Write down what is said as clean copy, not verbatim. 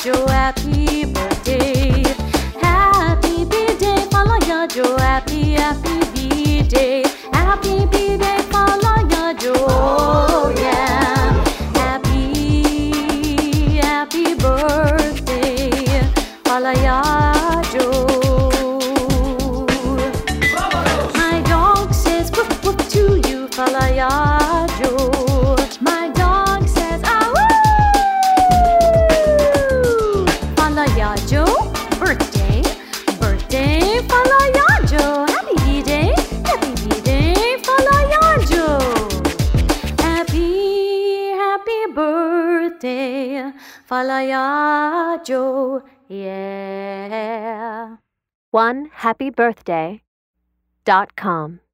Joe, happy birthday. Happy birthday, Falaya Joe, happy birthday. Happy birthday, Falaya Joe. Oh, yeah. Happy birthday, Falaya Joe. My dog says woof woof to you, Falaya Joe. My dog says ah woo. Falaya Joe, birthday, Falaya Joe. Happy birthday, Falaya Joe. Happy birthday, Falaya Joe. Yeah. OneHappyBirthday.com